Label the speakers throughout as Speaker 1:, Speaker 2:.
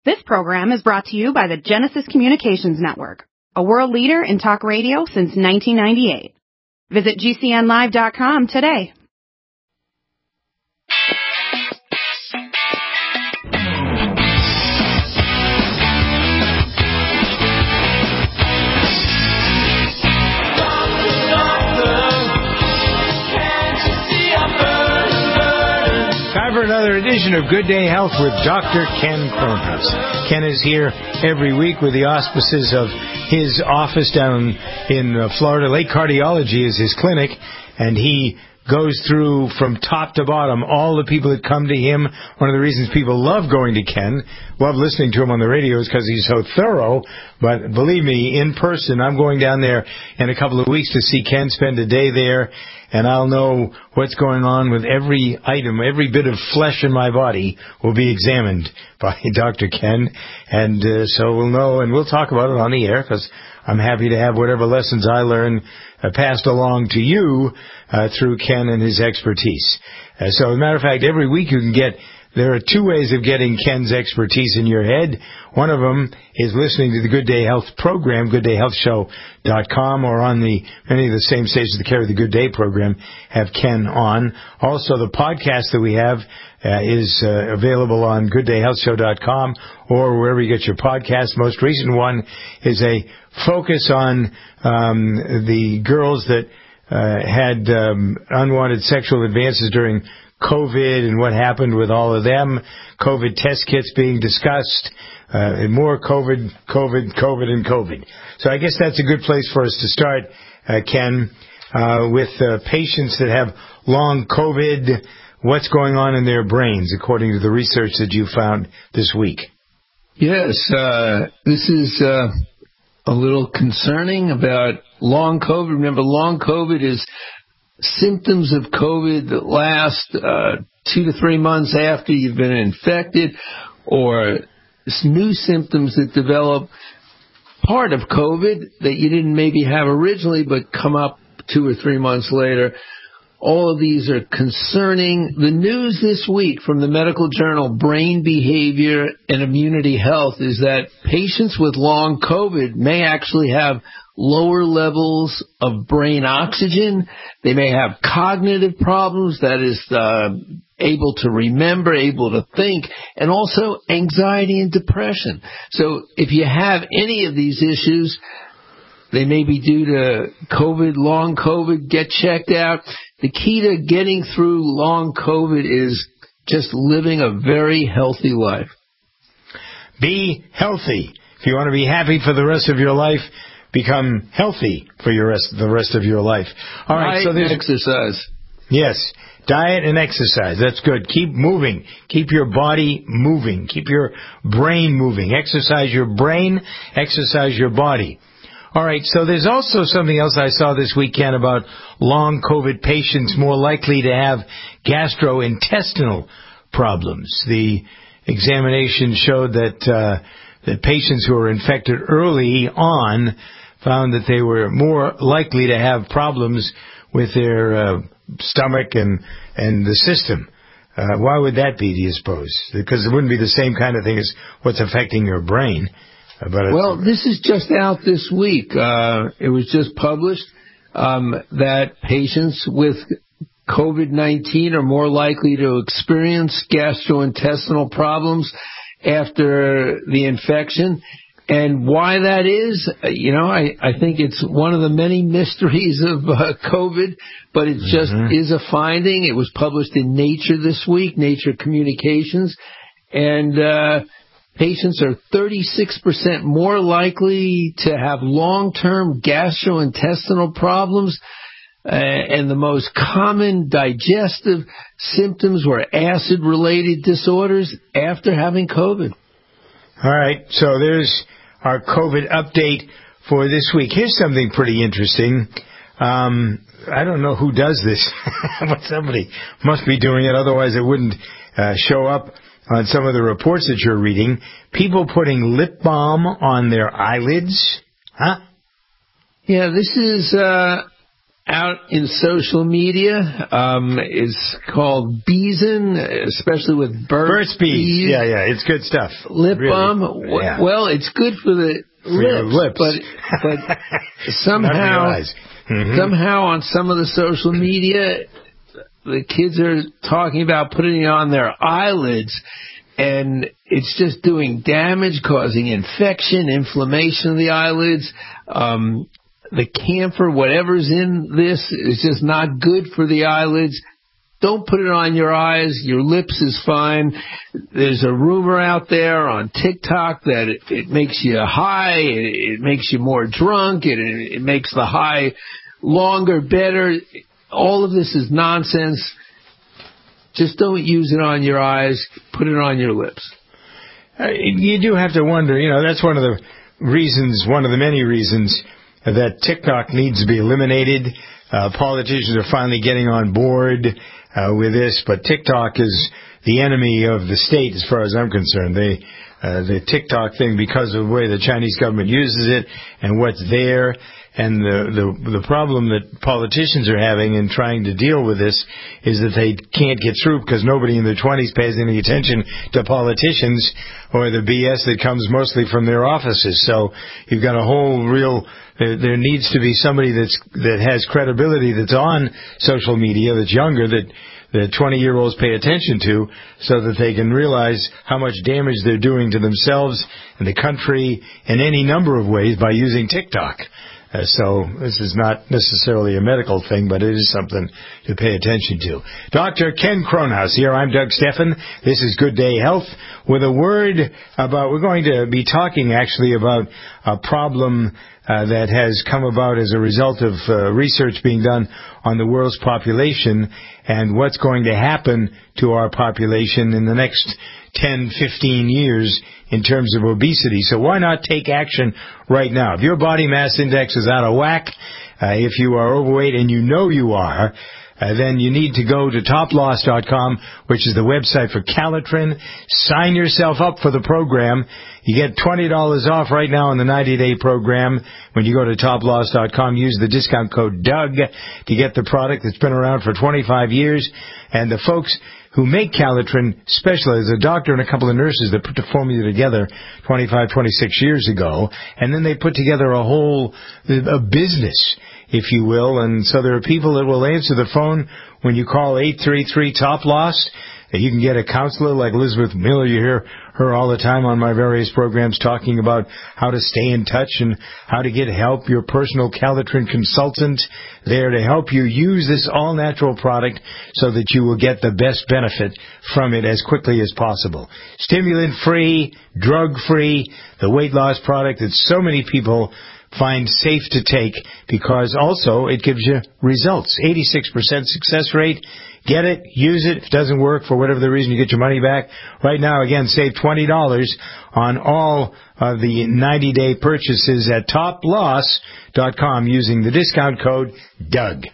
Speaker 1: This program is brought to you by the Genesis Communications Network, a world leader in talk radio since 1998. Visit GCNlive.com today.
Speaker 2: Time for another edition of Good Day Health with Dr. Ken Kronhaus. Ken is here every week with the auspices of his office down in Florida. Lake Cardiology is his clinic, and he goes through from top to bottom all the people that come to him. One of the reasons people love going to Ken, love listening to him on the radio, is because he's so thorough. But believe me, in person, I'm going down there in a couple of weeks to see Ken, spend a day there, and I'll know what's going on with every item. Every bit of flesh in my body will be examined by Dr. Ken, and so we'll know, and we'll talk about it on the air, because I'm happy to have whatever lessons I learn passed along to you through Ken and his expertise. So, as a matter of fact, every week there are two ways of getting Ken's expertise in your head. One of them is listening to the Good Day Health program, GoodDayHealthShow.com, or on many of the same stations that carry the Good Day program have Ken on. Also, the podcast that we have is available on GoodDayHealthShow.com or wherever you get your podcast. Most recent one is a focus on the girls that had unwanted sexual advances during COVID and what happened with all of them. COVID test kits being discussed, and more COVID. So I guess that's a good place for us to start, Ken, with patients that have long COVID. What's going on in their brains, according to the research that you found this week?
Speaker 3: Yes, this is a little concerning about long COVID. Remember, long COVID is symptoms of COVID that last 2 to 3 months after you've been infected, or new symptoms that develop part of COVID that you didn't maybe have originally but come up 2 or 3 months later. All of these are concerning. The news this week from the medical journal Brain Behavior and Immunity Health is that patients with long COVID may actually have lower levels of brain oxygen. They may have cognitive problems, that is, able to remember, able to think, and also anxiety and depression. So if you have any of these issues, they may be due to COVID, long COVID. Get checked out. The key to getting through long COVID is just living a very healthy life.
Speaker 2: Be healthy. If you want to be happy for the rest of your life, become healthy for the rest of your life. All right,
Speaker 3: so there's exercise.
Speaker 2: Yes, diet and exercise. That's good. Keep moving. Keep your body moving. Keep your brain moving. Exercise your brain. Exercise your body. All right, so there's also something else I saw this weekend about long COVID patients more likely to have gastrointestinal problems. The examination showed that patients who were infected early on found that they were more likely to have problems with their stomach and the system. Why would that be, do you suppose? Because it wouldn't be the same kind of thing as what's affecting your brain.
Speaker 3: Well, this is just out this week. It was just published that patients with COVID-19 are more likely to experience gastrointestinal problems after the infection. And why that is, I think it's one of the many mysteries of COVID, but it just is a finding. It was published in Nature this week, Nature Communications, and patients are 36% more likely to have long-term gastrointestinal problems, and the most common digestive symptoms were acid-related disorders after having COVID.
Speaker 2: All right, so there's our COVID update for this week. Here's something pretty interesting. I don't know who does this, but somebody must be doing it, otherwise it wouldn't show up on some of the reports that you're reading. People putting lip balm on their eyelids. Huh?
Speaker 3: Yeah, this is out in social media is called Beezin, especially with Burt's Bees.
Speaker 2: Yeah, it's good stuff.
Speaker 3: Lip balm.
Speaker 2: Yeah.
Speaker 3: Well, it's good for the lips. But somehow on some of the social media, the kids are talking about putting it on their eyelids, and it's just doing damage, causing infection, inflammation of the eyelids. The camphor, whatever's in this, is just not good for the eyelids. Don't put it on your eyes. Your lips is fine. There's a rumor out there on TikTok that it makes you high, it makes you more drunk, it makes the high longer, better. All of this is nonsense. Just don't use it on your eyes. Put it on your lips.
Speaker 2: You do have to wonder, that's one of the many reasons that TikTok needs to be eliminated. Politicians are finally getting on board with this, but TikTok is the enemy of the state as far as I'm concerned. The TikTok thing, because of the way the Chinese government uses it and what's there, and the problem that politicians are having in trying to deal with this is that they can't get through because nobody in their 20s pays any attention to politicians or the BS that comes mostly from their offices. So you've got a whole there needs to be somebody that has credibility that's on social media, that's younger, that the 20-year-olds pay attention to, so that they can realize how much damage they're doing to themselves and the country in any number of ways by using TikTok. So this is not necessarily a medical thing, but it is something to pay attention to. Dr. Ken Kronhaus here. I'm Doug Steffen. This is Good Day Health with a word about, we're going to be talking actually about a problem that has come about as a result of research being done on the world's population and what's going to happen to our population in the next 10, 15 years in terms of obesity. So why not take action right now? If your body mass index is out of whack, if you are overweight and you know you are, then you need to go to toploss.com, which is the website for Calitrin. Sign yourself up for the program. You get $20 off right now on the 90-day program. When you go to toploss.com, use the discount code DOUG to get the product that's been around for 25 years. And the folks who make Calitrin specialize, a doctor and a couple of nurses that put the formula together 25, 26 years ago, and then they put together a business, if you will. And so there are people that will answer the phone when you call 833-TOP-LOSS. You can get a counselor like Elizabeth Miller. You hear her all the time on my various programs talking about how to stay in touch and how to get help. Your personal Calitrin consultant there to help you use this all-natural product so that you will get the best benefit from it as quickly as possible. Stimulant-free, drug-free, the weight loss product that so many people find safe to take because also it gives you results. 86% success rate. Get it, use it. If it doesn't work for whatever the reason, you get your money back. Right now, again, save $20 on all of the 90-day purchases at toploss.com using the discount code DOUG.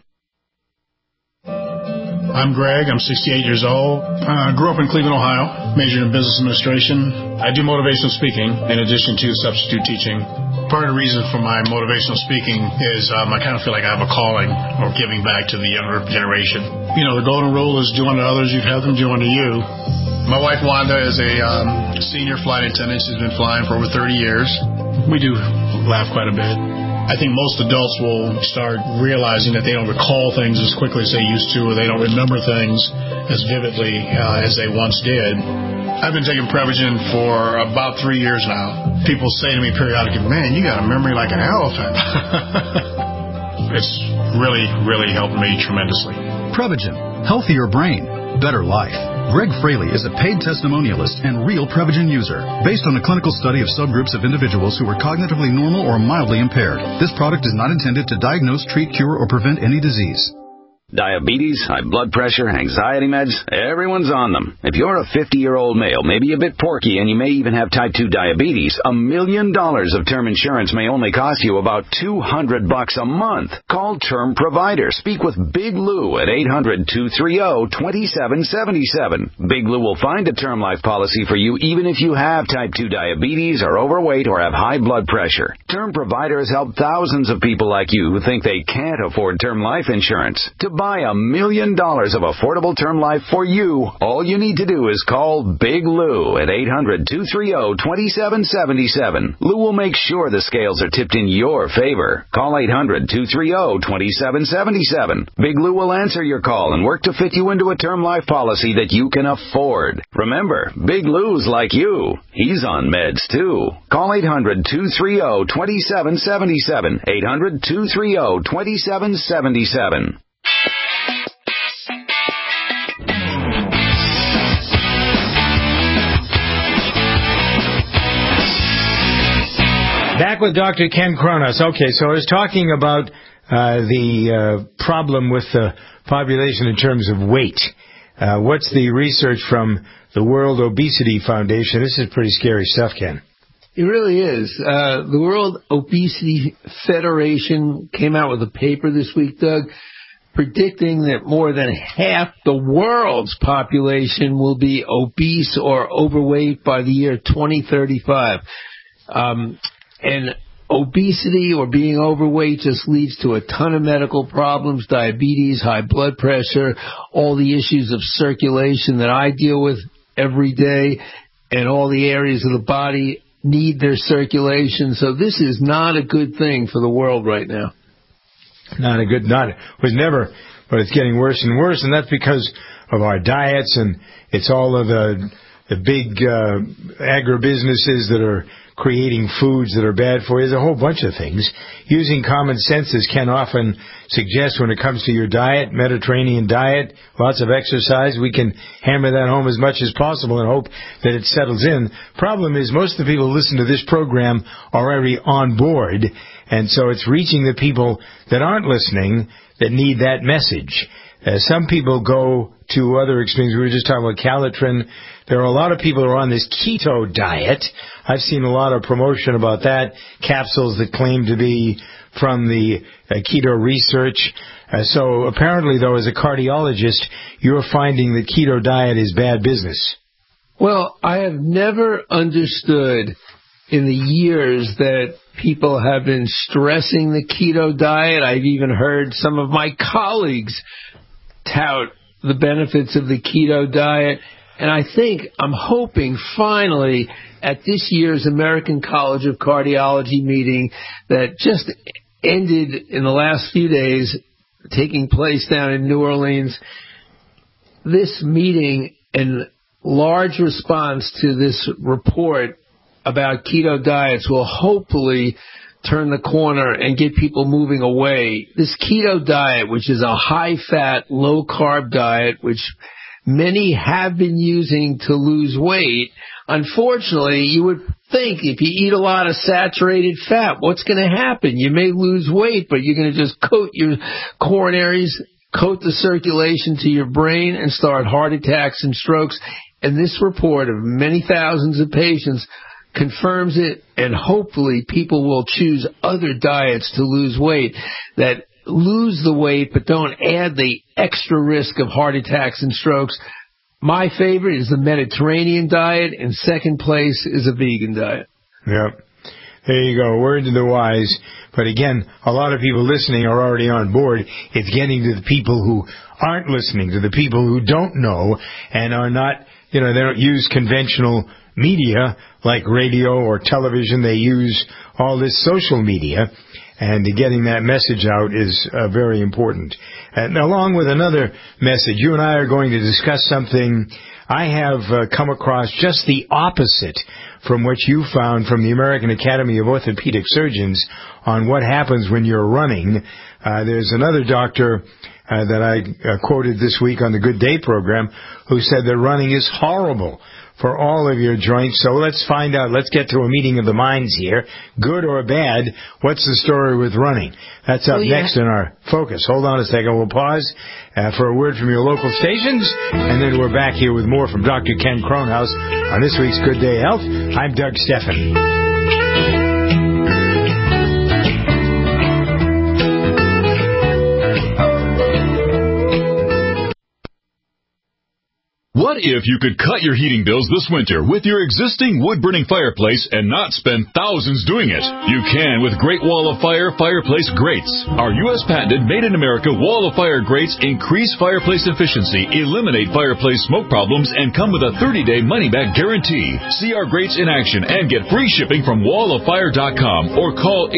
Speaker 4: I'm Greg. I'm 68 years old. I grew up in Cleveland, Ohio, majored in business administration. I do motivational speaking in addition to substitute teaching. Part of the reason for my motivational speaking is I kind of feel like I have a calling or giving back to the younger generation. The golden rule is do unto others, you'd have them do unto you. My wife, Wanda, is a senior flight attendant. She's been flying for over 30 years. We do laugh quite a bit. I think most adults will start realizing that they don't recall things as quickly as they used to, or they don't remember things as vividly as they once did. I've been taking Prevagen for about 3 years now. People say to me periodically, man, you got a memory like an elephant. It's really, really helped me tremendously.
Speaker 5: Prevagen. Healthier brain. Better life. Greg Fraley is a paid testimonialist and real Prevagen user. Based on a clinical study of subgroups of individuals who were cognitively normal or mildly impaired, this product is not intended to diagnose, treat, cure, or prevent any disease.
Speaker 6: Diabetes, high blood pressure, anxiety meds, everyone's on them. If you're a 50-year-old male, maybe a bit porky, and you may even have type 2 diabetes, $1 million of term insurance may only cost you about $200 a month. Call Term Provider. Speak with Big Lou at 800-230-2777. Big Lou will find a term life policy for you even if you have type 2 diabetes, are overweight, or have high blood pressure. Term Provider has helped thousands of people like you who think they can't afford term life insurance. To buy $1 million of affordable term life for you, all you need to do is call Big Lou at 800-230-2777. Lou will make sure the scales are tipped in your favor. Call 800-230-2777. Big Lou will answer your call and work to fit you into a term life policy that you can afford. Remember, Big Lou's like you. He's on meds too. Call 800-230-2777. 800-230-2777.
Speaker 2: Back with Dr. Ken Kronos. Okay, so I was talking about the problem with the population in terms of weight. What's the research from the World Obesity Foundation? This is pretty scary stuff, Ken.
Speaker 3: It really is. The World Obesity Federation came out with a paper this week, Doug, predicting that more than half the world's population will be obese or overweight by the year 2035. And obesity or being overweight just leads to a ton of medical problems, diabetes, high blood pressure, all the issues of circulation that I deal with every day, and all the areas of the body need their circulation. So this is not a good thing for the world right now.
Speaker 2: Was never, but it's getting worse and worse, and that's because of our diets, and it's all of the big agribusinesses that are creating foods that are bad for you. There's a whole bunch of things. Using common sense, as Ken often suggests when it comes to your diet, Mediterranean diet, lots of exercise. We can hammer that home as much as possible and hope that it settles in. Problem is, most of the people who listen to this program are already on board, and so it's reaching the people that aren't listening that need that message. Some people go to other extremes. We were just talking about Calitrin. There are a lot of people who are on this keto diet. I've seen a lot of promotion about that, capsules that claim to be from the keto research. So apparently, though, as a cardiologist, you're finding that keto diet is bad business.
Speaker 3: Well, I have never understood in the years that people have been stressing the keto diet. I've even heard some of my colleagues tout the benefits of the keto diet. And I'm hoping finally at this year's American College of Cardiology meeting that just ended in the last few days, taking place down in New Orleans, this meeting in large response to this report about keto diets will hopefully turn the corner and get people moving away. This keto diet, which is a high-fat, low-carb diet, which many have been using to lose weight, unfortunately, you would think if you eat a lot of saturated fat, what's going to happen? You may lose weight, but you're going to just coat your coronaries, coat the circulation to your brain, and start heart attacks and strokes. And this report of many thousands of patients confirms it, and hopefully people will choose other diets to lose weight that lose the weight but don't add the extra risk of heart attacks and strokes. My favorite is the Mediterranean diet, and second place is a vegan diet.
Speaker 2: Yep. There you go, word to the wise. But again, a lot of people listening are already on board. It's getting to the people who aren't listening, to the people who don't know and are not, they don't use conventional media like radio or television. They use all this social media, and getting that message out is very important. And along with another message, you and I are going to discuss something I have come across just the opposite from what you found from the American Academy of Orthopedic Surgeons on what happens when you're running. There's another doctor that I quoted this week on the Good Day program who said that running is horrible for all of your joints. So let's find out. Let's get to a meeting of the minds here. Good or bad, what's the story with running? That's up next in our focus. Hold on a second. We'll pause for a word from your local stations, and then we're back here with more from Dr. Ken Kronhaus on this week's Good Day Health. I'm Doug Steffen.
Speaker 7: What if you could cut your heating bills this winter with your existing wood-burning fireplace and not spend thousands doing it? You can with Great Wall of Fire fireplace grates. Our U.S. patented made-in-America Wall of Fire grates increase fireplace efficiency, eliminate fireplace smoke problems, and come with a 30-day money-back guarantee. See our grates in action and get free shipping from walloffire.com or call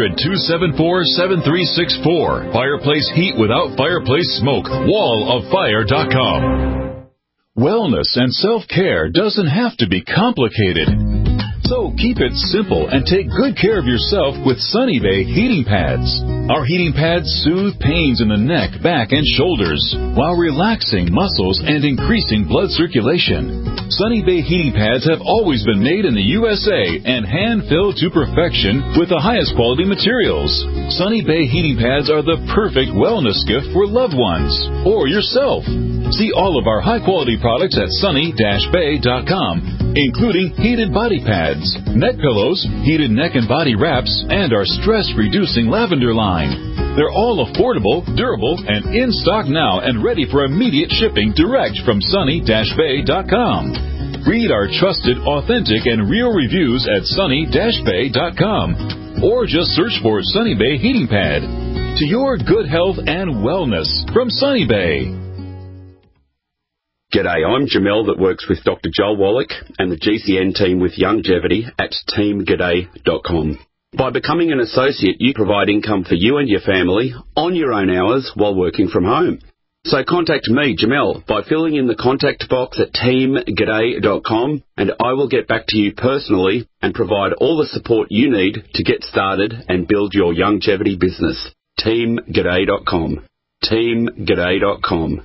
Speaker 7: 800-274-7364. Fireplace heat without fireplace smoke. walloffire.com. Wellness and self-care doesn't have to be complicated. So keep it simple and take good care of yourself with Sunny Bay heating pads. Our heating pads soothe pains in the neck, back, and shoulders while relaxing muscles and increasing blood circulation. Sunny Bay heating pads have always been made in the USA and hand-filled to perfection with the highest quality materials. Sunny Bay heating pads are the perfect wellness gift for loved ones or yourself. See all of our high-quality products at sunny-bay.com, including heated body pads, neck pillows, heated neck and body wraps, and our stress-reducing lavender line. They're all affordable, durable, and in stock now and ready for immediate shipping direct from sunny-bay.com. Read our trusted, authentic, and real reviews at sunny-bay.com or just search for Sunny Bay Heating Pad. To your good health and wellness from Sunny Bay.
Speaker 8: G'day, I'm Jamel that works with Dr. Joel Wallach and the GCN team with Longevity at teamg'day.com. By becoming an associate, you provide income for you and your family on your own hours while working from home. So contact me, Jamel, by filling in the contact box at teamg'day.com, and I will get back to you personally and provide all the support you need to get started and build your longevity business. teamg'day.com. teamg'day.com.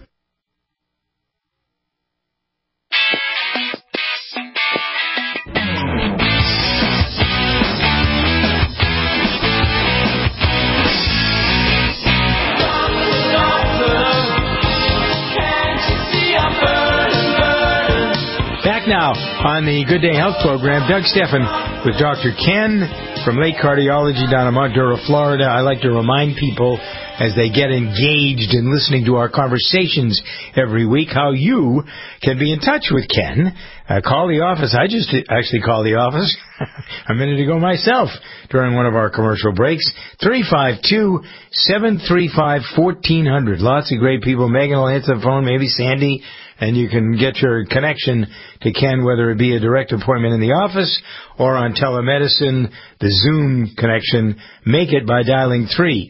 Speaker 2: Back now on the Good Day Health program, Doug Steffen with Dr. Ken from Lake Cardiology down in Montour, Florida. I like to remind people as they get engaged in listening to our conversations every week how you can be in touch with Ken. Call the office. I just actually called the office a minute ago myself during one of our commercial breaks. 352-735-1400. Lots of great people. Megan will hit the phone, maybe Sandy, and you can get your connection to Ken, whether it be a direct appointment in the office or on telemedicine, the Zoom connection. Make it by dialing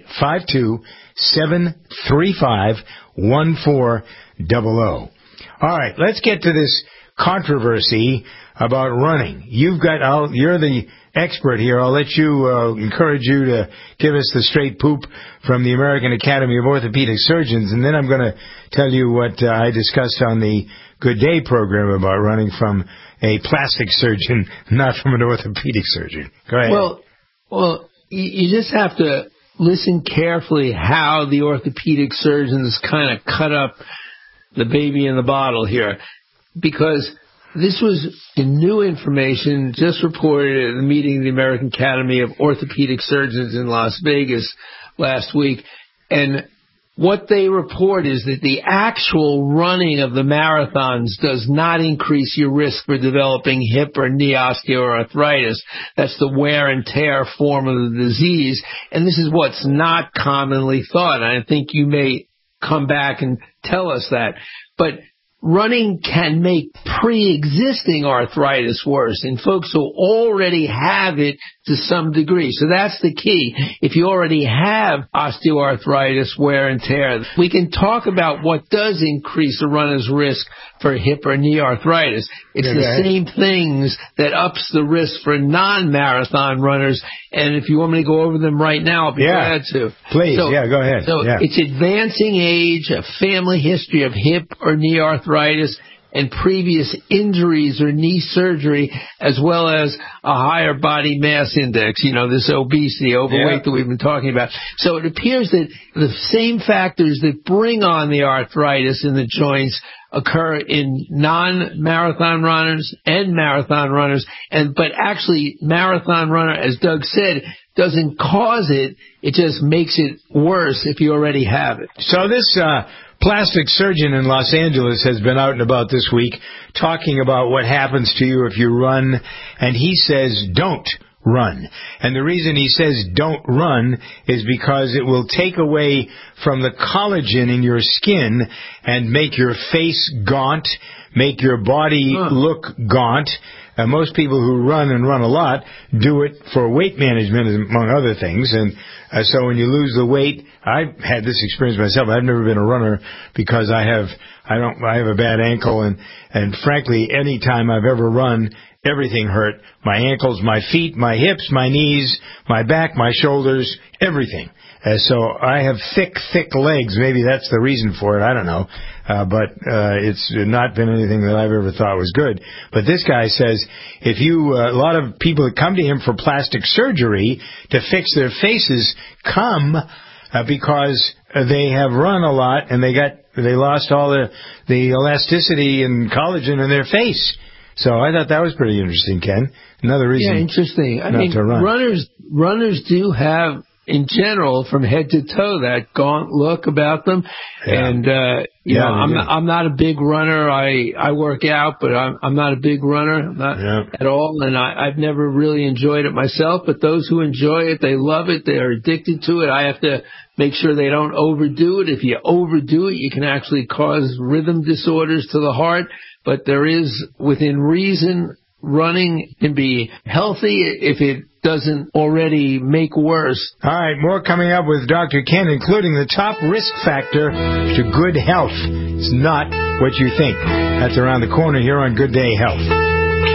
Speaker 2: 352-735-1400. All right, let's get to this controversy about running. You're the expert here. I'll let you encourage you to give us the straight poop from the American Academy of Orthopedic Surgeons, and then I'm going to tell you what I discussed on the Good Day program about running from a plastic surgeon, not from an orthopedic surgeon. Go ahead.
Speaker 3: Well, you just have to listen carefully how the orthopedic surgeons kind of cut up the baby in the bottle here, because this was new information just reported at the meeting of the American Academy of Orthopedic Surgeons in Las Vegas last week. And what they report is that the actual running of the marathons does not increase your risk for developing hip or knee osteoarthritis. That's the wear and tear form of the disease. And this is what's not commonly thought. And I think you may come back and tell us that. But running can make pre-existing arthritis worse in folks who already have it to some degree. So that's the key. If you already have osteoarthritis, wear and tear, we can talk about what does increase a runner's risk for hip or knee arthritis. It's the same things that ups the risk for non-marathon runners. And if you want me to go over them right now, I'll be glad to.
Speaker 2: Please, go ahead.
Speaker 3: So it's advancing age, a family history of hip or knee arthritis, and previous injuries or knee surgery, as well as a higher body mass index, this obesity, overweight that we've been talking about. So it appears that the same factors that bring on the arthritis in the joints occur in non-marathon runners and marathon runners, but actually marathon runner, as Doug said, doesn't cause it. It just makes it worse if you already have it.
Speaker 2: So this plastic surgeon in Los Angeles has been out and about this week talking about what happens to you if you run, and he says don't run. And the reason he says don't run is because it will take away from the collagen in your skin and make your face gaunt, make your body look gaunt. Most people who run and run a lot do it for weight management, among other things. And so when you lose the weight, I've had this experience myself. I've never been a runner because I have a bad ankle, and frankly, any time I've ever run, everything hurt. My ankles, my feet, my hips, my knees, my back, my shoulders, everything. So I have thick legs. Maybe that's the reason for it. I don't know. But it's not been anything that I've ever thought was good. But this guy says a lot of people that come to him for plastic surgery to fix their faces come because they have run a lot and they lost all the elasticity and collagen in their face. So I thought that was pretty interesting, Ken. Another reason
Speaker 3: interesting.
Speaker 2: not to run.
Speaker 3: Runners do have, in general, from head to toe, that gaunt look about them. Yeah. And, I'm not a big runner. I work out, but I'm not a big runner. Not at all. And I've never really enjoyed it myself. But those who enjoy it, they love it. They're addicted to it. I have to make sure they don't overdo it. If you overdo it, you can actually cause rhythm disorders to the heart. But there is, within reason, running can be healthy if it doesn't already make worse.
Speaker 2: All right, more coming up with Dr. Ken, including the top risk factor to good health. It's not what you think. That's around the corner here on Good Day Health.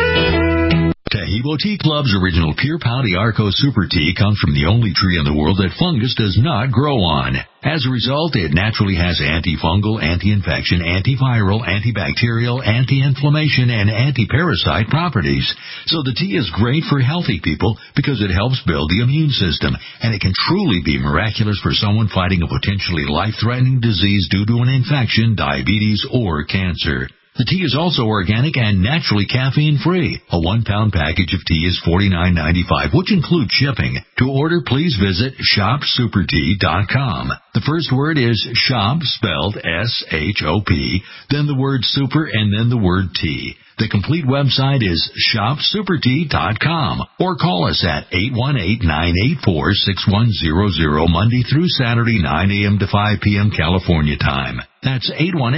Speaker 9: Taheebo Tea Club's original Pure Pau d'Arco Super Tea comes from the only tree in the world that fungus does not grow on. As a result, it naturally has antifungal, anti-infection, antiviral, antibacterial, anti-inflammation, and anti-parasite properties. So the tea is great for healthy people because it helps build the immune system, and it can truly be miraculous for someone fighting a potentially life-threatening disease due to an infection, diabetes, or cancer. The tea is also organic and naturally caffeine-free. A 1-pound package of tea is $49.95, which includes shipping. To order, please visit shopsupertea.com. The first word is shop, spelled S-H-O-P, then the word super, and then the word tea. The complete website is shopsupertea.com, or call us at 818-984-6100 Monday through Saturday, 9 a.m. to 5 p.m. California time. That's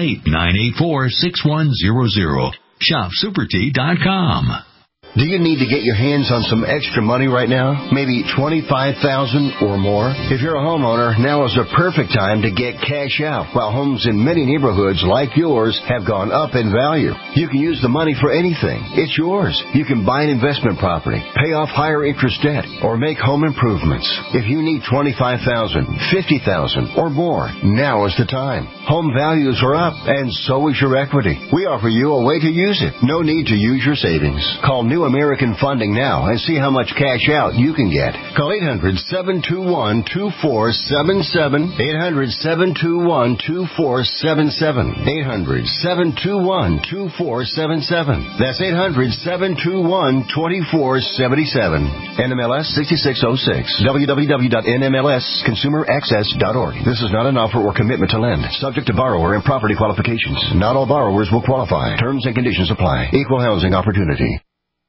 Speaker 9: 818-984-6100. shopsupertea.com.
Speaker 10: Do you need to get your hands on some extra money right now? Maybe $25,000 or more? If you're a homeowner, now is the perfect time to get cash out while homes in many neighborhoods like yours have gone up in value. You can use the money for anything. It's yours. You can buy an investment property, pay off higher interest debt, or make home improvements. If you need $25,000, $50,000 or more, now is the time. Home values are up, and so is your equity. We offer you a way to use it. No need to use your savings. Call New American Funding now and see how much cash out you can get. Call 800-721-2477. 800-721-2477. 800-721-2477. That's 800-721-2477. NMLS 6606. www.nmlsconsumeraccess.org. This is not an offer or commitment to lend. Subject to borrower and property qualifications. Not all borrowers will qualify. Terms and conditions apply. Equal housing opportunity.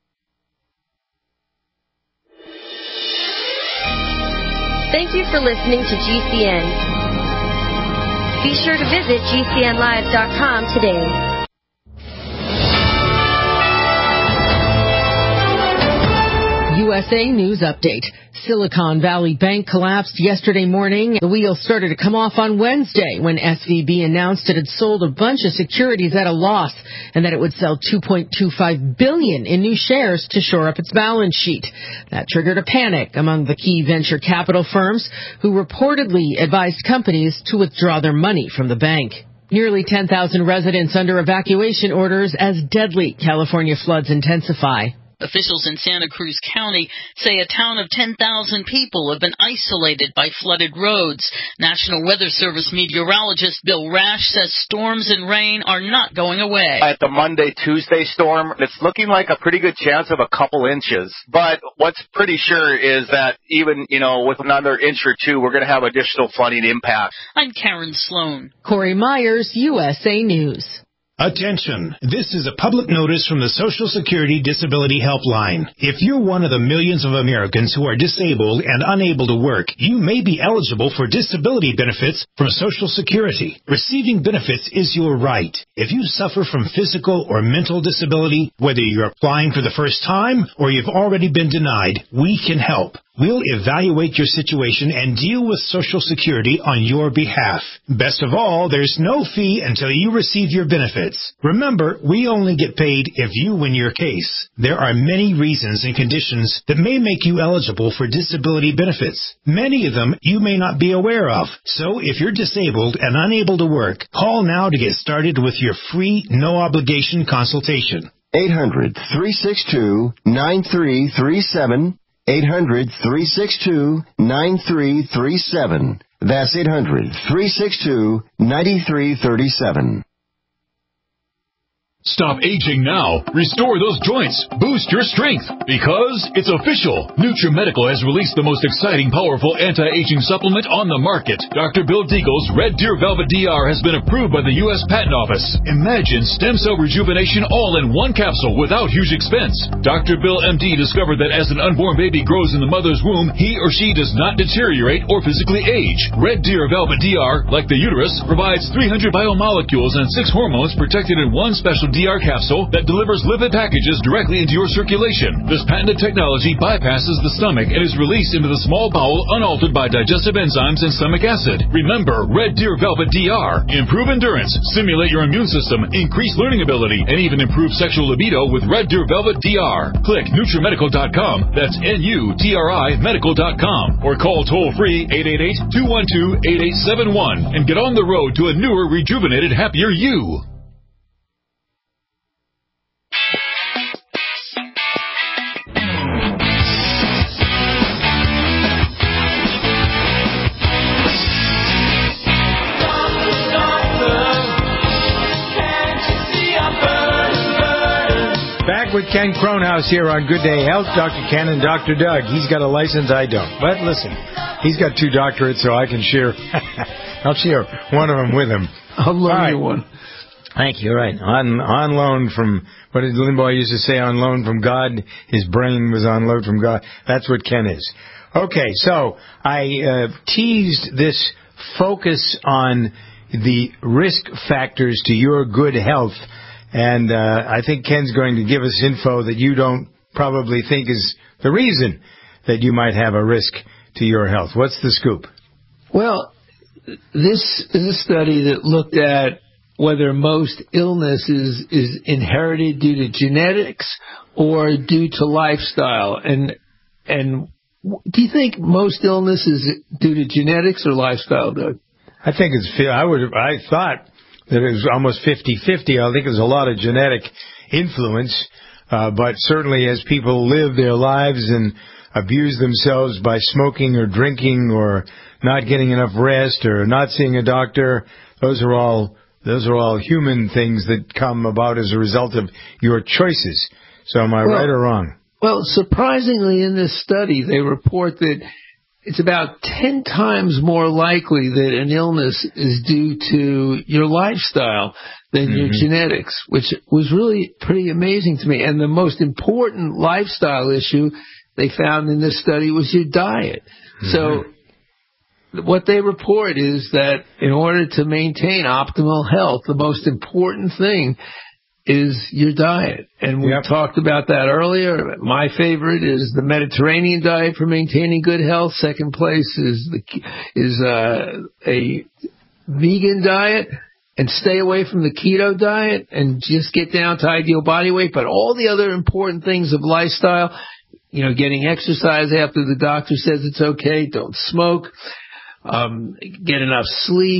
Speaker 11: Thank you for listening to GCN. Be sure to visit GCNlive.com today.
Speaker 12: USA News Update. Silicon Valley Bank collapsed yesterday morning. The wheels started to come off on Wednesday when SVB announced it had sold a bunch of securities at a loss and that it would sell $2.25 billion in new shares to shore up its balance sheet. That triggered a panic among the key venture capital firms who reportedly advised companies to withdraw their money from the bank. Nearly 10,000 residents under evacuation orders as deadly California floods intensify.
Speaker 13: Officials in Santa Cruz County say a town of 10,000 people have been isolated by flooded roads. National Weather Service meteorologist Bill Rash says storms and rain are not going away.
Speaker 14: At the Monday-Tuesday storm, it's looking like a pretty good chance of a couple inches. But what's pretty sure is that even, with another inch or two, we're going to have additional flooding impact.
Speaker 13: I'm Karen Sloan.
Speaker 12: Corey Myers, USA News.
Speaker 2: Attention! This is a public notice from the Social Security Disability Helpline. If you're one of the millions of Americans who are disabled and unable to work, you may be eligible for disability benefits from Social Security. Receiving benefits is your right. If you suffer from physical or mental disability, whether you're applying for the first time or you've already been denied, we can help. We'll evaluate your situation and deal with Social Security on your behalf. Best of all, there's no fee until you receive your benefits. Remember, we only get paid if you win your case. There are many reasons and conditions that may make you eligible for disability benefits. Many of them you may not be aware of. So if you're disabled and unable to work, call now to get started with your free, no-obligation consultation.
Speaker 10: 800-362-9337. 800-362-9337. That's 800-362-9337.
Speaker 7: Stop aging now. Restore those joints. Boost your strength. Because it's official. NutriMedical has released the most exciting, powerful anti-aging supplement on the market. Dr. Bill Deagle's Red Deer Velvet DR has been approved by the U.S. Patent Office. Imagine stem cell rejuvenation all in one capsule without huge expense. Dr. Bill MD discovered that as an unborn baby grows in the mother's womb, he or she does not deteriorate or physically age. Red Deer Velvet DR, like the uterus, provides 300 biomolecules and 6 hormones protected in one special DR capsule that delivers lipid packages directly into your circulation. This patented technology bypasses the stomach and is released into the small bowel unaltered by digestive enzymes and stomach acid. Remember, Red Deer Velvet DR. Improve endurance, stimulate your immune system, increase learning ability, and even improve sexual libido with Red Deer Velvet DR. Click NutriMedical.com, that's NUTRI Medical.com, or call toll-free 888-212-8871 and get on the road to a newer, rejuvenated, happier you.
Speaker 2: Back with Ken Kronhaus here on Good Day Health. Dr. Ken and Dr. Doug. He's got a license, I don't. But listen, he's got 2 doctorates, so I can share. I'll share one of them with him.
Speaker 3: I'll loan you one.
Speaker 2: Thank you. Right. On loan from, what did Limbaugh used to say, on loan from God? His brain was on loan from God. That's what Ken is. Okay, so I teased this focus on the risk factors to your good health. And I think Ken's going to give us info that you don't probably think is the reason that you might have a risk to your health. What's the scoop?
Speaker 3: Well, this is a study that looked at whether most illness is inherited due to genetics or due to lifestyle. And do you think most illness is due to genetics or lifestyle, Doug?
Speaker 2: I think I thought that it was almost 50-50. I think there's a lot of genetic influence, but certainly as people live their lives and abuse themselves by smoking or drinking or not getting enough rest or not seeing a doctor, those are all human things that come about as a result of your choices. So am I right or wrong?
Speaker 3: Well, surprisingly in this study, they report that it's about 10 times more likely that an illness is due to your lifestyle than your genetics, which was really pretty amazing to me. And the most important lifestyle issue they found in this study was your diet. So what they report is that in order to maintain optimal health, the most important thing is your diet. And we talked about that earlier. My favorite is the Mediterranean diet for maintaining good health. Second place is a vegan diet, and stay away from the keto diet and just get down to ideal body weight. But all the other important things of lifestyle, getting exercise after the doctor says it's okay, don't smoke, get enough sleep,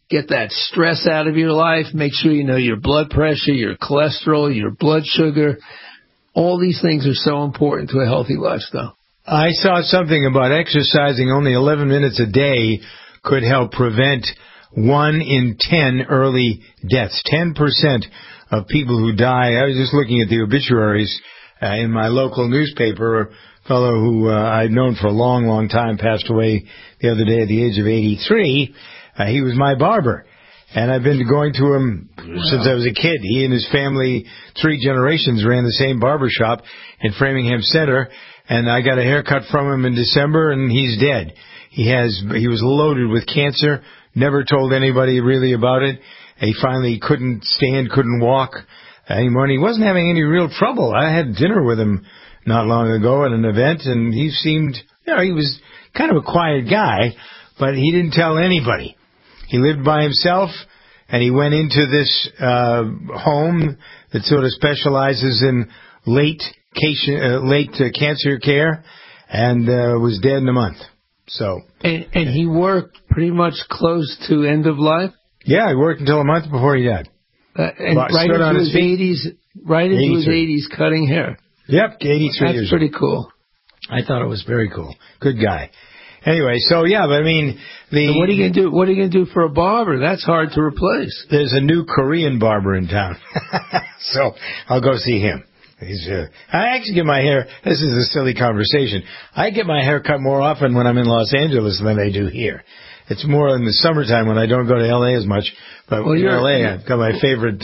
Speaker 3: get that stress out of your life. Make sure you know your blood pressure, your cholesterol, your blood sugar. All these things are so important to a healthy lifestyle.
Speaker 2: I saw something about exercising only 11 minutes a day could help prevent 1 in 10 early deaths. 10% of people who die. I was just looking at the obituaries in my local newspaper. A fellow who I'd known for a long, long time passed away the other day at the age of 83. He was my barber. And I've been going to him since I was a kid. He and his family, 3 generations, ran the same barber shop in Framingham Center. And I got a haircut from him in December, and he's dead. He was loaded with cancer, never told anybody really about it. He finally couldn't stand, couldn't walk anymore, and he wasn't having any real trouble. I had dinner with him not long ago at an event, and he seemed, he was kind of a quiet guy, but he didn't tell anybody. He lived by himself, and he went into this home that sort of specializes in late cancer care, and was dead in a month. So
Speaker 3: and he worked pretty much close to end of life?
Speaker 2: Yeah, he worked until a month before he died.
Speaker 3: And right into his 80s, cutting hair.
Speaker 2: Yep, 83 years old.
Speaker 3: That's pretty cool.
Speaker 2: I thought it was very cool. Good guy. Anyway, so yeah, but I mean,
Speaker 3: so what are you gonna do? What are you gonna do for a barber? That's hard to replace.
Speaker 2: There's a new Korean barber in town, so I'll go see him. I actually get my hair. This is a silly conversation. I get my hair cut more often when I'm in Los Angeles than I do here. It's more in the summertime when I don't go to L.A. as much. But in L.A., I've got my favorite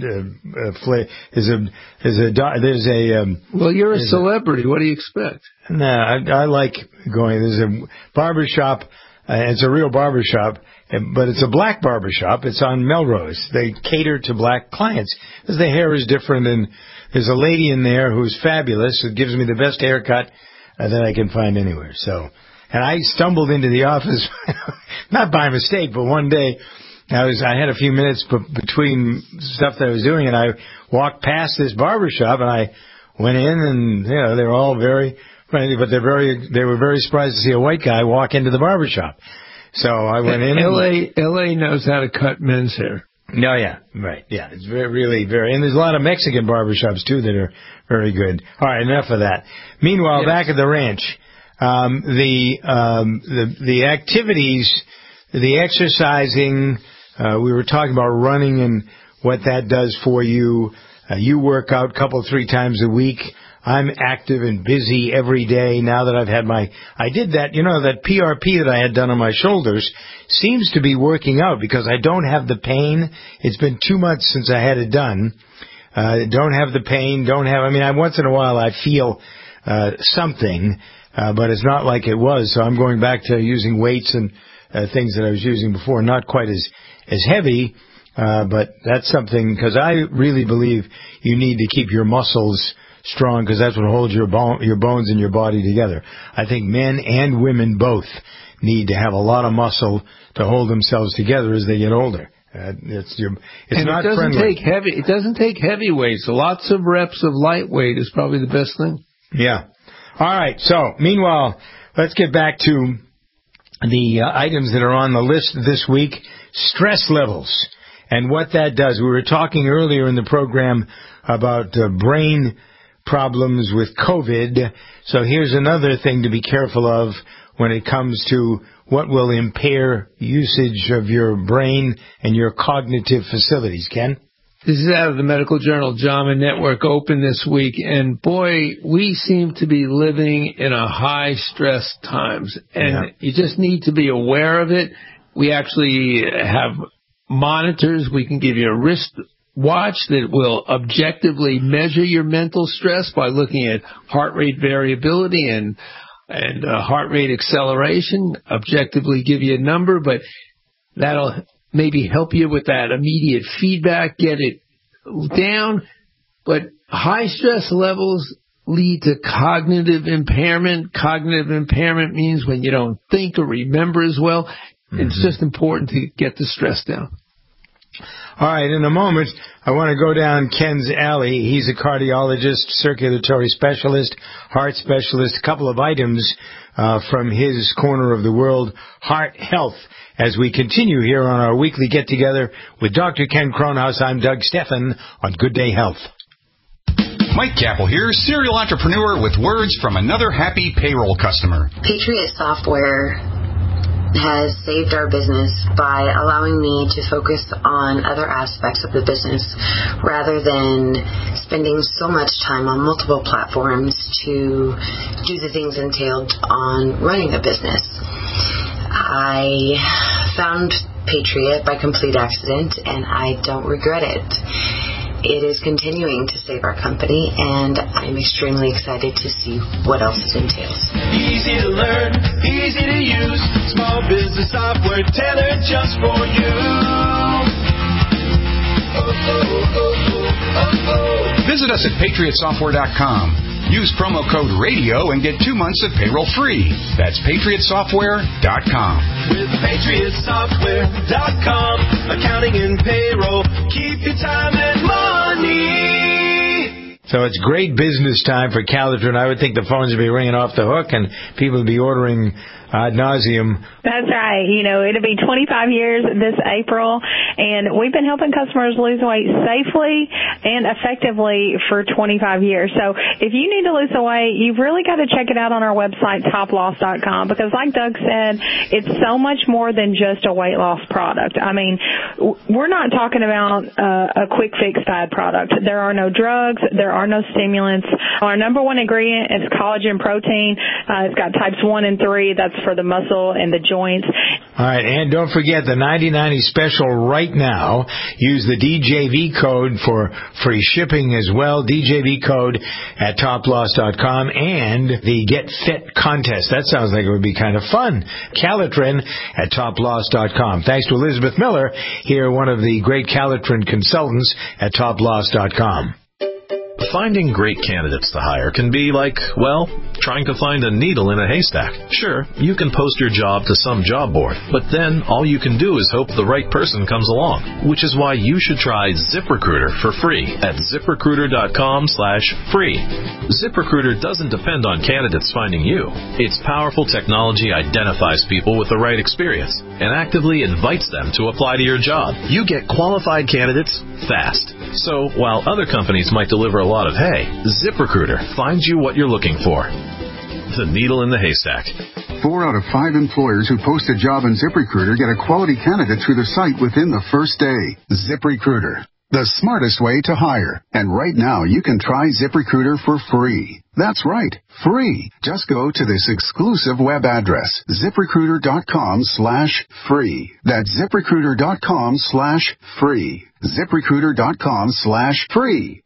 Speaker 3: Well, you're a celebrity. What do you expect?
Speaker 2: No, I like going. There's a barbershop. It's a real barbershop, but it's a black barbershop. It's on Melrose. They cater to black clients because the hair is different. And there's a lady in there who's fabulous. Who gives me the best haircut that I can find anywhere. So. And I stumbled into the office, not by mistake, but one day I had a few minutes between stuff that I was doing, and I walked past this barbershop, and I went in, and they were all very friendly, but they were very surprised to see a white guy walk into the barbershop. So I went in.
Speaker 3: L.A. knows how to cut men's hair.
Speaker 2: No, yeah, right, yeah, it's really very, and there's a lot of Mexican barbershops too that are very good. All right, enough of that. Meanwhile, back at the ranch. The activities, the exercising, we were talking about running and what that does for you. You work out 3 times a week. I'm active and busy every day now that I've had I did that, that PRP that I had done on my shoulders seems to be working out because I don't have the pain. It's been 2 months since I had it done. Don't have the pain, once in a while I feel, something, but it's not like it was, so I'm going back to using weights and things that I was using before, not quite as heavy, but that's something, because I really believe you need to keep your muscles strong, because that's what holds your bones and your body together. I think men and women both need to have a lot of muscle to hold themselves together as they get older. It
Speaker 3: doesn't take heavy weights. Lots of reps of lightweight is probably the best thing.
Speaker 2: Yeah. All right, so meanwhile, let's get back to the items that are on the list this week. Stress levels and what that does. We were talking earlier in the program about brain problems with COVID. So here's another thing to be careful of when it comes to what will impair usage of your brain and your cognitive facilities. Ken?
Speaker 3: This is out of the Medical Journal JAMA Network Open this week, and boy, we seem to be living in a high-stress times, and you just need to be aware of it. We actually have monitors. We can give you a wrist watch that will objectively measure your mental stress by looking at heart rate variability and heart rate acceleration, objectively give you a number, but that'll maybe help you with that immediate feedback, get it down. But high stress levels lead to cognitive impairment. Cognitive impairment means when you don't think or remember as well. Mm-hmm. It's just important to get the stress down.
Speaker 2: All right, in a moment, I want to go down Ken's alley. He's a cardiologist, circulatory specialist, heart specialist, a couple of items from his corner of the world, heart health, as we continue here on our weekly get-together with Dr. Ken Kronhaus. I'm Doug Steffen on Good Day Health.
Speaker 15: Mike Capel here, serial entrepreneur with words from another happy payroll customer.
Speaker 16: Patriot Software has saved our business by allowing me to focus on other aspects of the business rather than spending so much time on multiple platforms to do the things entailed on running a business. I found Patriot by complete accident, and I don't regret it. It is continuing to save our company, and I'm extremely excited to see what else it entails.
Speaker 17: Easy to learn, easy to use, small business software tailored just for you.
Speaker 15: Visit us at patriotsoftware.com. Use promo code RADIO and get 2 months of payroll free. That's patriotsoftware.com.
Speaker 17: With patriotsoftware.com, accounting and payroll, keep your time and money.
Speaker 2: So it's great business time for Calitrin. I would think the phones would be ringing off the hook and people would be ordering ad nauseum.
Speaker 18: That's right. You know, it'll be 25 years this April, and we've been helping customers lose weight safely and effectively for 25 years. So if you need to lose some weight, you've really got to check it out on our website, toploss.com, because like Doug said, it's so much more than just a weight loss product. I mean, we're not talking about a quick fix fad product. There are no drugs. There are no stimulants. Our number one ingredient is collagen protein. It's got types 1 and 3. That's for the muscle and the joints.
Speaker 2: All right, and don't forget the 90/90 special right now. Use the DJV code for free shipping as well. DJV code at toploss.com, and the Get Fit contest. That sounds like it would be kind of fun. Calitrin at toploss.com. Thanks to Elizabeth Miller, here, one of the great Calitrin consultants at toploss.com.
Speaker 19: Finding great candidates to hire can be like, well, trying to find a needle in a haystack. Sure, you can post your job to some job board, but then all you can do is hope the right person comes along, which is why you should try ZipRecruiter for free at ZipRecruiter.com/free. ZipRecruiter doesn't depend on candidates finding you. Its powerful technology identifies people with the right experience and actively invites them to apply to your job. You get qualified candidates fast. So while other companies might deliver a lot of hay, ZipRecruiter finds you what you're looking for. The needle in the haystack.
Speaker 20: 4 out of 5 employers who post a job on ZipRecruiter get a quality candidate through the site within the first day. ZipRecruiter, the smartest way to hire. And right now, you can try ZipRecruiter for free. That's right, free. Just go to this exclusive web address, ZipRecruiter.com/free. That's ZipRecruiter.com/free. ZipRecruiter.com/free.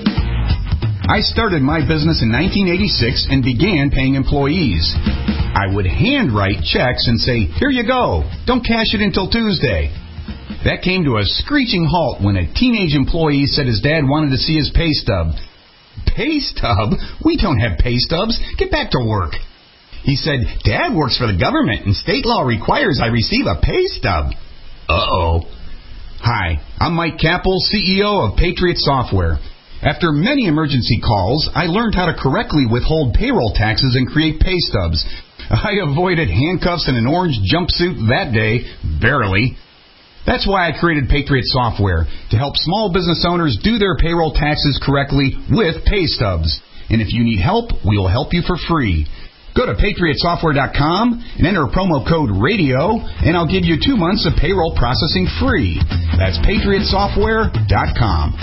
Speaker 15: I started my business in 1986 and began paying employees. I would handwrite checks and say, here you go, don't cash it until Tuesday. That came to a screeching halt when a teenage employee said his dad wanted to see his pay stub. Pay stub? We don't have pay stubs. Get back to work. He said, Dad works for the government and state law requires I receive a pay stub. Uh-oh. Hi, I'm Mike Capel, CEO of Patriot Software. After many emergency calls, I learned how to correctly withhold payroll taxes and create pay stubs. I avoided handcuffs and an orange jumpsuit that day, barely. That's why I created Patriot Software, to help small business owners do their payroll taxes correctly with pay stubs. And if you need help, we will help you for free. Go to patriotsoftware.com and enter promo code RADIO, and I'll give you 2 months of payroll processing free. That's patriotsoftware.com.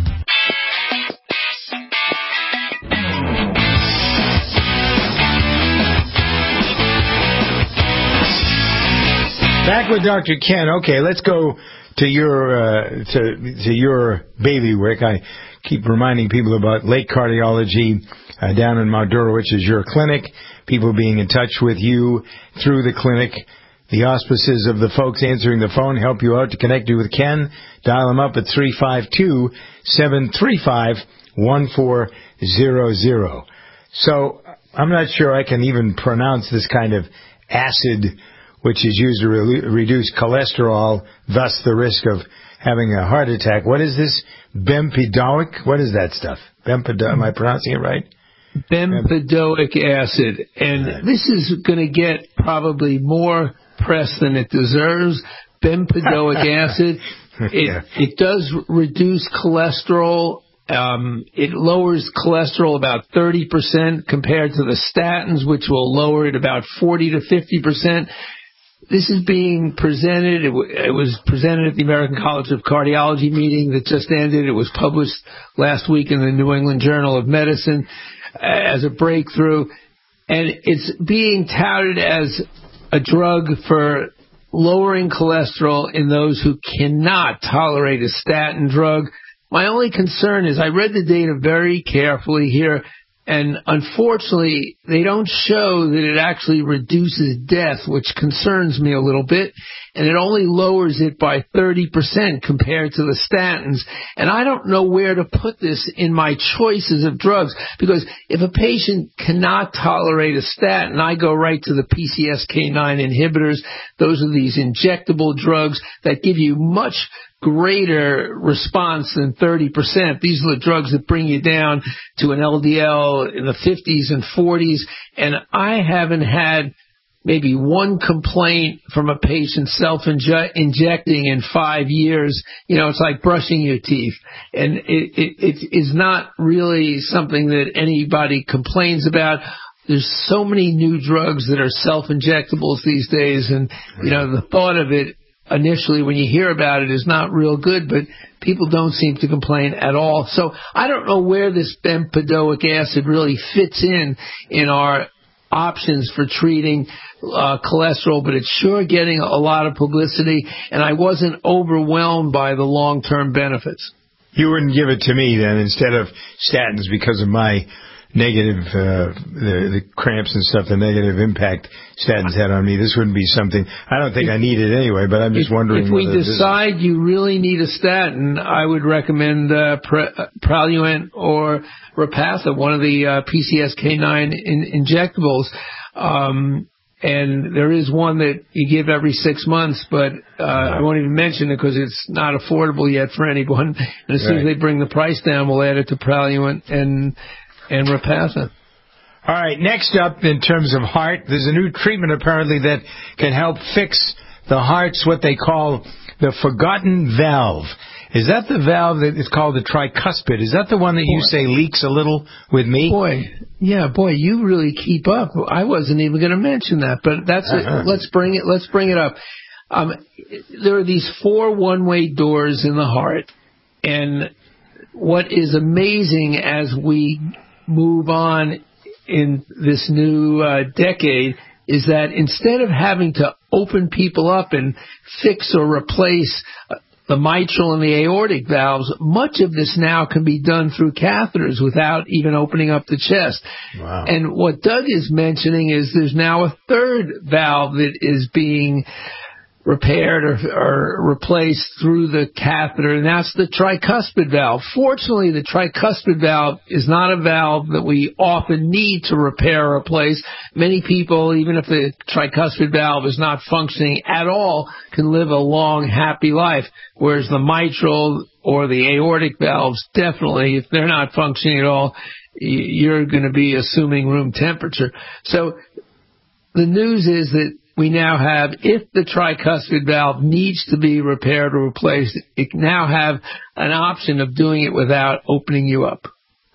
Speaker 2: Back with Dr. Ken. Okay, let's go to your to your bailiwick. I keep reminding people about Lake Cardiology down in Maduro, which is your clinic. People being in touch with you through the clinic. The auspices of the folks answering the phone help you out to connect you with Ken. Dial them up at 352-735-1400. So I'm not sure I can even pronounce this kind of acid, which is used to reduce cholesterol, thus the risk of having a heart attack. What is this? Bempedoic? What is that stuff? Am I pronouncing it right?
Speaker 3: Bempedoic acid. And this is going to get probably more press than it deserves. Bempedoic acid. It does reduce cholesterol. It lowers cholesterol about 30% compared to the statins, which will lower it about 40 to 50%. This is being presented. It was presented at the American College of Cardiology meeting that just ended. It was published last week in the New England Journal of Medicine as a breakthrough. And it's being touted as a drug for lowering cholesterol in those who cannot tolerate a statin drug. My only concern is I read the data very carefully here, and unfortunately, they don't show that it actually reduces death, which concerns me a little bit, and it only lowers it by 30% compared to the statins. And I don't know where to put this in my choices of drugs, because if a patient cannot tolerate a statin, I go right to the PCSK9 inhibitors. Those are these injectable drugs that give you much greater response than 30%. These are the drugs that bring you down to an LDL in the 50s and 40s. And I haven't had maybe one complaint from a patient self-injecting in 5 years. You know, it's like brushing your teeth. And it is not really something that anybody complains about. There's so many new drugs that are self-injectables these days. And, you know, the thought of it initially when you hear about it is not real good, but people don't seem to complain at all. So I don't know where this bempedoic acid really fits in our options for treating cholesterol, but it's sure getting a lot of publicity, and I wasn't overwhelmed by the long-term benefits.
Speaker 2: You wouldn't give it to me then instead of statins because of my negative, the cramps and stuff, the negative impact statins had on me. This wouldn't be something, I don't think I need it anyway, but I'm just wondering.
Speaker 3: If we decide you really need a statin, I would recommend Praluent or Repatha, one of the PCSK9 injectables. And there is one that you give every 6 months, but I won't even mention it because it's not affordable yet for anyone. And as soon as they bring the price down, we'll add it to Praluent and Repatha.
Speaker 2: All right, next up in terms of heart, there's a new treatment apparently that can help fix the heart's what they call the forgotten valve. Is that the valve that is called the tricuspid? Is that the one that you say leaks a little with me?
Speaker 3: Boy, you really keep up. I wasn't even going to mention that, but that's it. Let's bring it up. There are these 4 one-way doors in the heart, and what is amazing as we move on in this new decade is that instead of having to open people up and fix or replace the mitral and the aortic valves, much of this now can be done through catheters without even opening up the chest.
Speaker 2: Wow.
Speaker 3: And what Doug is mentioning is there's now a third valve that is being repaired or replaced through the catheter, and that's the tricuspid valve. Fortunately, the tricuspid valve is not a valve that we often need to repair or replace. Many people, even if the tricuspid valve is not functioning at all, can live a long, happy life, whereas the mitral or the aortic valves, definitely, if they're not functioning at all, you're going to be assuming room temperature. So the news is that we now have, if the tricuspid valve needs to be repaired or replaced, it can now have an option of doing it without opening you up.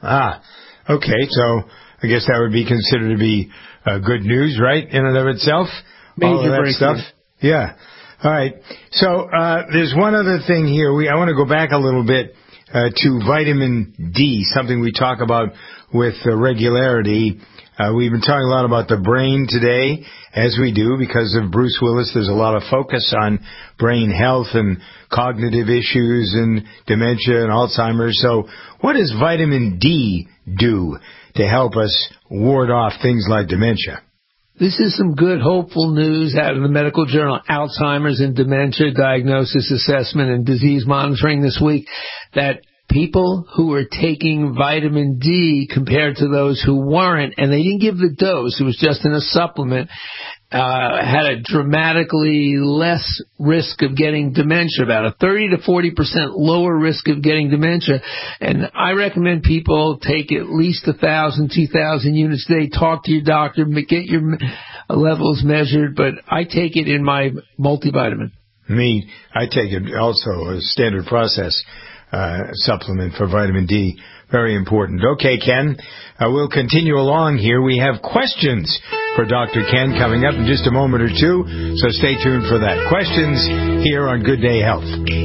Speaker 2: Okay, so I guess that would be considered to be good news, right, in and of itself?
Speaker 3: Major breakthrough.
Speaker 2: Yeah. All right. So there's one other thing here. I want to go back a little bit to vitamin D, something we talk about with regularity. We've been talking a lot about the brain today, as we do, because of Bruce Willis. There's a lot of focus on brain health and cognitive issues and dementia and Alzheimer's. So what does vitamin D do to help us ward off things like dementia?
Speaker 3: This is some good, hopeful news out of the medical journal Alzheimer's and Dementia Diagnosis, Assessment, and Disease Monitoring this week, that people who were taking vitamin D compared to those who weren't, and they didn't give the dose, it was just in a supplement, had a dramatically less risk of getting dementia, about a 30 to 40% lower risk of getting dementia. And I recommend people take at least 1,000, 2,000 units a day. Talk to your doctor, get your levels measured, but I take it in my multivitamin.
Speaker 2: I take it also a standard process supplement for vitamin D. Very important. Okay, Ken, we'll continue along here. We have questions for Dr. Ken coming up in just a moment or two, so stay tuned for that. Questions here on Good Day Health.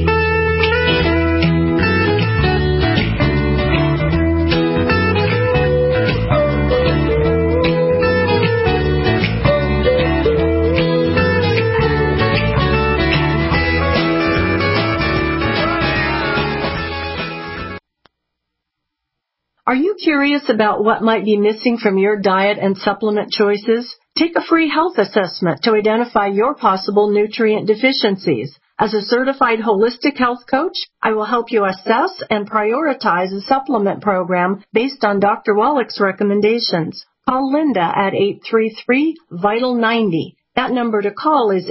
Speaker 21: Are you curious about what might be missing from your diet and supplement choices? Take a free health assessment to identify your possible nutrient deficiencies. As a certified holistic health coach, I will help you assess and prioritize a supplement program based on Dr. Wallach's recommendations. Call Linda at 833-VITAL-90. That number to call is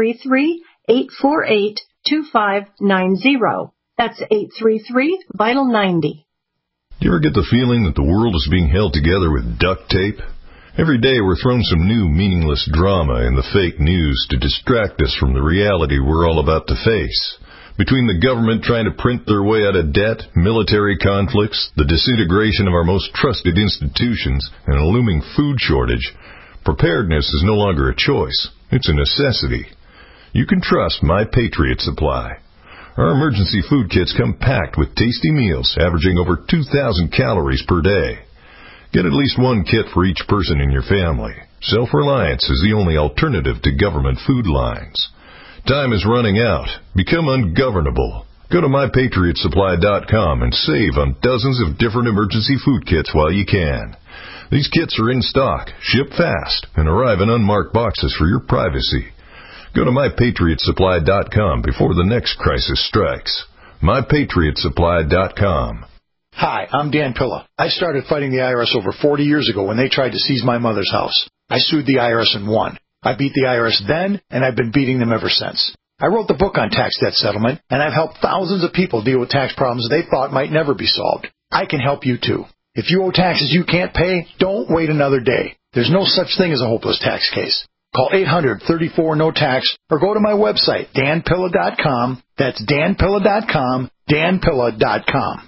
Speaker 21: 833-848-2590. That's 833-VITAL-90.
Speaker 22: Do you ever get the feeling that the world is being held together with duct tape? Every day we're thrown some new meaningless drama in the fake news to distract us from the reality we're all about to face. Between the government trying to print their way out of debt, military conflicts, the disintegration of our most trusted institutions, and a looming food shortage, preparedness is no longer a choice. It's a necessity. You can trust My Patriot Supply. Our emergency food kits come packed with tasty meals, averaging over 2,000 calories per day. Get at least one kit for each person in your family. Self-reliance is the only alternative to government food lines. Time is running out. Become ungovernable. Go to MyPatriotSupply.com and save on dozens of different emergency food kits while you can. These kits are in stock, ship fast, and arrive in unmarked boxes for your privacy. Go to MyPatriotSupply.com before the next crisis strikes. MyPatriotSupply.com.
Speaker 23: Hi, I'm Dan Pilla. I started fighting the IRS over 40 years ago when they tried to seize my mother's house. I sued the IRS and won. I beat the IRS then, and I've been beating them ever since. I wrote the book on tax debt settlement, and I've helped thousands of people deal with tax problems they thought might never be solved. I can help you too. If you owe taxes you can't pay, don't wait another day. There's no such thing as a hopeless tax case. Call 800-34-NO-TAX or go to my website, danpilla.com. That's danpilla.com, danpilla.com.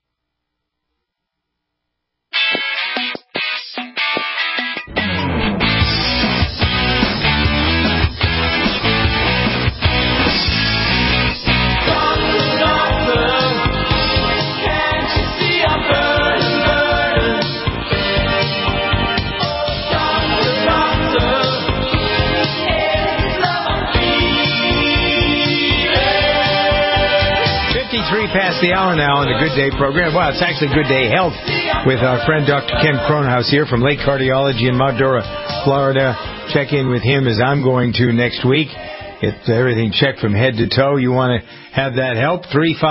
Speaker 2: Past the hour now on the Good Day program. Well, it's actually Good Day Health with our friend Dr. Ken Kronhaus here from Lake Cardiology in Mount Dora, Florida. Check in with him as I'm going to next week. Get everything checked from head to toe. You want to have that help?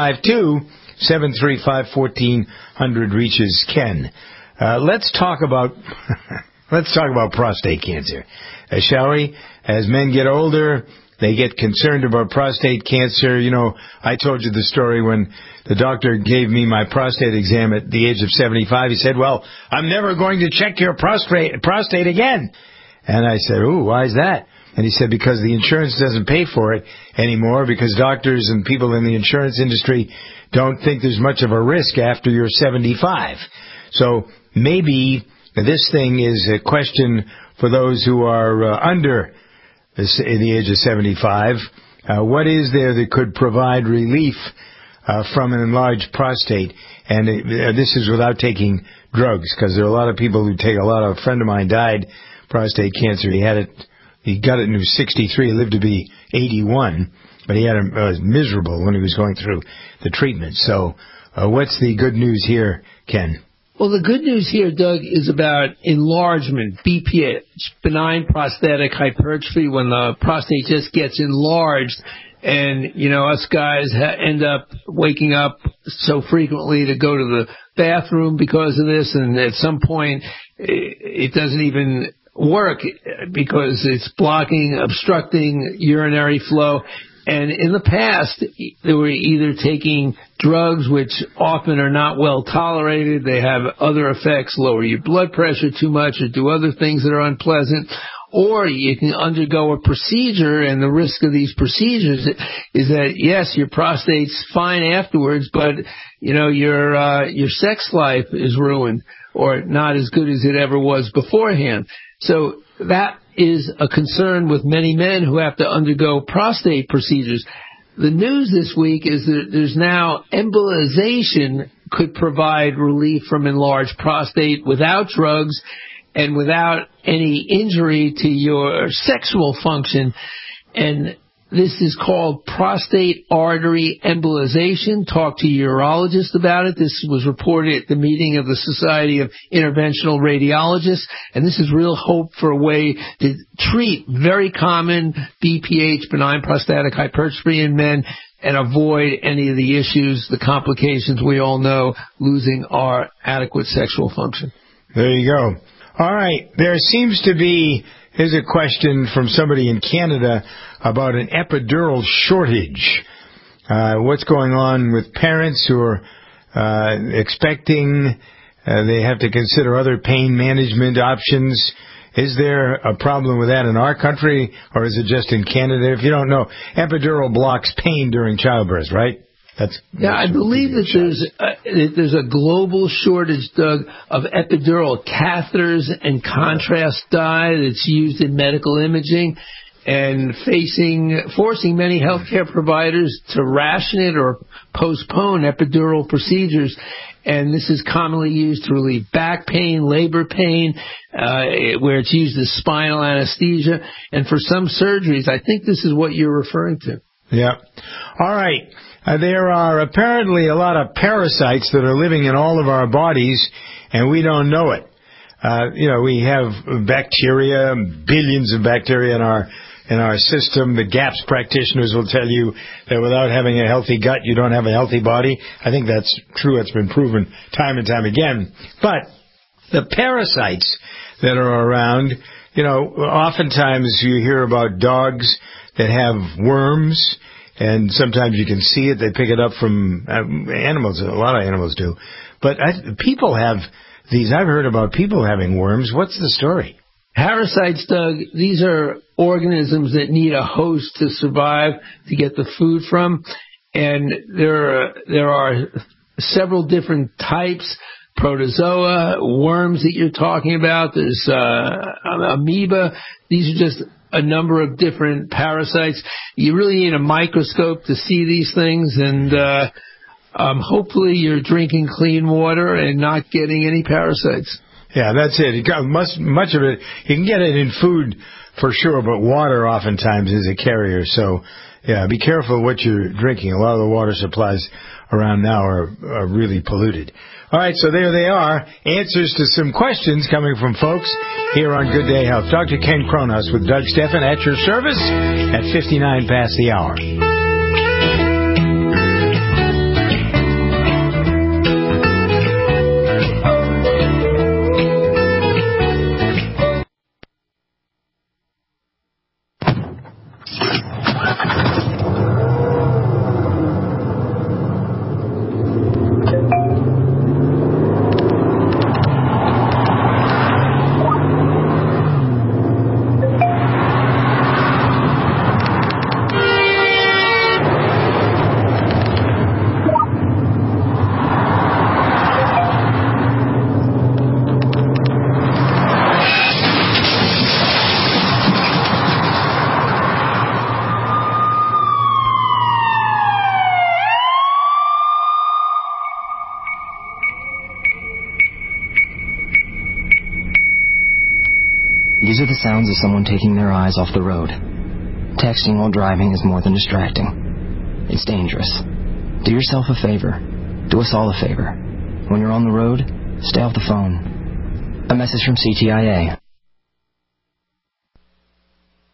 Speaker 2: 352-735-1400 reaches Ken. Let's talk about prostate cancer, shall we? As men get older, they get concerned about prostate cancer. You know, I told you the story when the doctor gave me my prostate exam at the age of 75. He said, well, I'm never going to check your prostate again. And I said, ooh, why is that? And he said, because the insurance doesn't pay for it anymore, because doctors and people in the insurance industry don't think there's much of a risk after you're 75. So maybe this thing is a question for those who are under the age of 75. What is there that could provide relief from an enlarged prostate? And this is without taking drugs, because there are a lot of people who take a lot. A friend of mine died prostate cancer. He got it when he was 63. He lived to be 81, but he was miserable when he was going through the treatment. So what's the good news here, Ken?
Speaker 3: Well, the good news here, Doug, is about enlargement, BPH, benign prostatic hypertrophy, when the prostate just gets enlarged. And, you know, us guys end up waking up so frequently to go to the bathroom because of this, and at some point it doesn't even work because it's obstructing urinary flow. And in the past, they were either taking drugs, which often are not well tolerated. They have other effects, lower your blood pressure too much or do other things that are unpleasant. Or you can undergo a procedure, and the risk of these procedures is that, yes, your prostate's fine afterwards, but, your sex life is ruined or not as good as it ever was beforehand. So that is a concern with many men who have to undergo prostate procedures. The news this week is that there's now embolization could provide relief from enlarged prostate without drugs and without any injury to your sexual function. And this is called prostate artery embolization. Talk to your urologist about it. This was reported at the meeting of the Society of Interventional Radiologists. And this is real hope for a way to treat very common BPH, benign prostatic hypertrophy in men, and avoid any of the issues, the complications we all know, losing our adequate sexual function.
Speaker 2: There you go. All right. There seems to be, here's a question from somebody in Canada about an epidural shortage. What's going on with parents who are expecting? They have to consider other pain management options. Is there a problem with that in our country, or is it just in Canada? If you don't know, epidural blocks pain during childbirth, right?
Speaker 3: I believe that there's a global shortage, Doug, of epidural catheters and contrast dye that's used in medical imaging, and forcing many healthcare providers to ration it or postpone epidural procedures. And this is commonly used to relieve back pain, labor pain, where it's used as spinal anesthesia. And for some surgeries, I think this is what you're referring to.
Speaker 2: Yeah. All right. There are apparently a lot of parasites that are living in all of our bodies, and we don't know it. We have bacteria, billions of bacteria in our system. The GAPS practitioners will tell you that without having a healthy gut, you don't have a healthy body. I think that's true. It's been proven time and time again. But the parasites that are around, oftentimes you hear about dogs that have worms. And sometimes you can see it. They pick it up from animals. A lot of animals do. But people have these. I've heard about people having worms. What's the story?
Speaker 3: Parasites, Doug, these are organisms that need a host to survive, to get the food from. And there are several different types. Protozoa, worms that you're talking about. There's amoeba. These are just a number of different parasites. You really need a microscope to see these things, and hopefully you're drinking clean water and not getting any parasites.
Speaker 2: Yeah, that's it. Much of it, you can get it in food for sure, but water oftentimes is a carrier. So, yeah, be careful what you're drinking. A lot of the water supplies around now are really polluted. All right, so there they are. Answers to some questions coming from folks here on Good Day Health. Dr. Ken Cronhaus with Doug Stephan at your service at 59 past the hour.
Speaker 1: These are the sounds of someone taking their eyes off the road. Texting while driving is more than distracting. It's dangerous. Do yourself a favor. Do us all a favor. When you're on the road, stay off the phone. A message from CTIA.